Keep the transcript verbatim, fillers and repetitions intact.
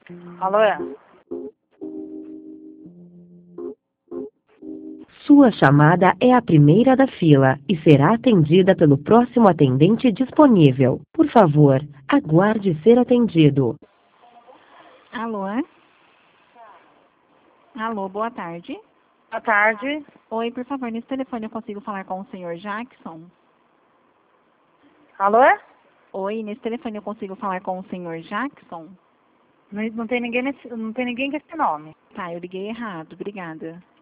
Alô, é? Sua chamada é a primeira da fila e será atendida pelo próximo atendente disponível. Por favor, aguarde ser atendido. Alô? Alô, boa tarde. Boa tarde. Oi, por favor, nesse telefone eu consigo falar com o senhor Jackson? Alô, é? Oi, nesse telefone eu consigo falar com o senhor Jackson? Não, não tem ninguém nesse, não tem ninguém com esse nome. Tá, eu liguei errado, obrigada.